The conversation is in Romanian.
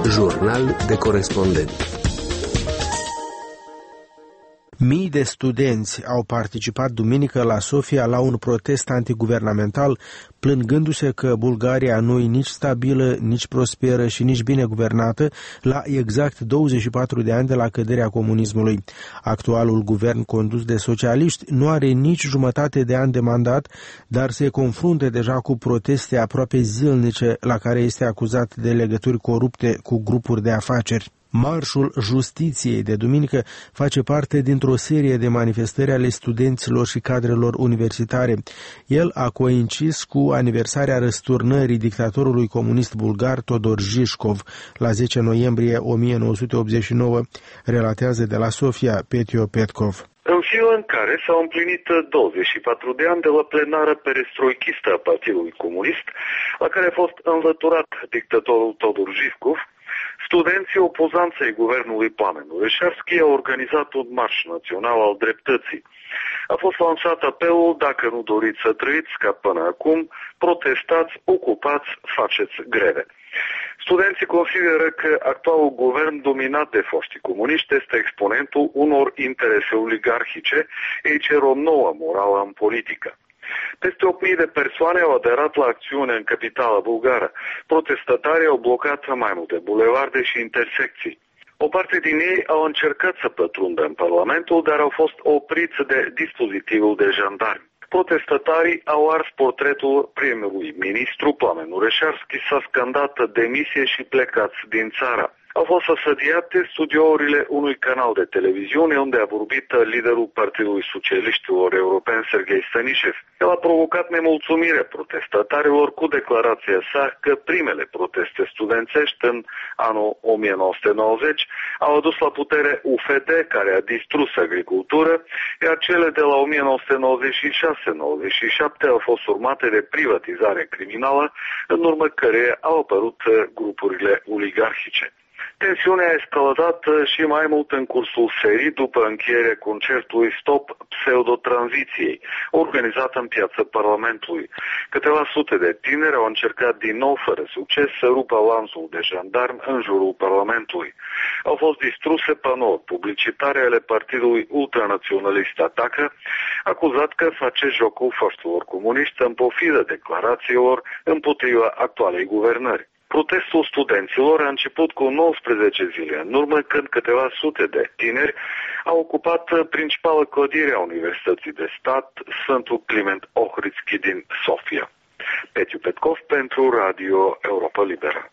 Jurnal de corespondent. Mii de studenți au participat duminică la Sofia la un protest antiguvernamental, plângându-se că Bulgaria nu e nici stabilă, nici prosperă și nici bine guvernată la exact 24 de ani de la căderea comunismului. Actualul guvern condus de socialiști nu are nici jumătate de an de mandat, dar se confruntă deja cu proteste aproape zilnice la care este acuzat de legături corupte cu grupuri de afaceri. Marșul Justiției de duminică face parte dintr-o serie de manifestări ale studenților și cadrelor universitare. El a coincis cu aniversarea răsturnării dictatorului comunist bulgar Todor Žižkov la 10 noiembrie 1989, relatează de la Sofia Petio Petkov. În ziua în care s-au împlinit 24 de ani de la plenară perestroichistă a Partidului Comunist, la care a fost înlăturat dictatorul Todor Žižkov, studenții opozanți ai guvernului Plamen Oreșarski au organizat un marș național al dreptății. A fost lansat apelul: dacă nu doriți să trăiți ca până acum, protestați, ocupați, faceți greve. Studenții consideră că actualul guvern dominat de foștii comuniști este exponentul unor interese oligarhice. Ei cer o nouă morală în politică. Peste 8.000 de persoane au aderat la acțiune în capitala bulgară. Protestatarii au blocat mai multe bulevarde și intersecții. O parte din ei au încercat să pătrundă în Parlamentul, dar au fost opriți de dispozitivul de jandarmi. Protestatarii au ars portretul primului ministru Plamen Oreșarski, s-a scandat demisie și plecați din țară. Au fost asediate studiourile unui canal de televiziune unde a vorbit liderul Partidului Socialiștilor Europeni, Serghei Stanișev. El a provocat nemulțumire protestatarilor cu declarația sa că primele proteste studențești în anul 1990 au adus la putere UFD, care a distrus agricultură, iar cele de la 1996-97 au fost urmate de privatizare criminală, în urma căreia au apărut grupurile oligarhice. Tensiunea a escaladat și mai mult în cursul serii după încheierea concertului Stop Pseudotranziției, organizat în piața Parlamentului. Câteva sute de tineri au încercat din nou, fără succes, să rupă lanțul de jandarmi în jurul Parlamentului. Au fost distruse panouri publicitare ale partidului ultranaționalist Atacă, acuzat că face jocul foștilor comuniști în pofidă declarațiilor împotriva actualei guvernări. Protestul studenților a început cu 19 zile în urmă, când câteva sute de tineri au ocupat principala clădire a Universității de Stat Sfântul Climent Ohridski din Sofia. Petiu Petkov pentru Radio Europa Liberă.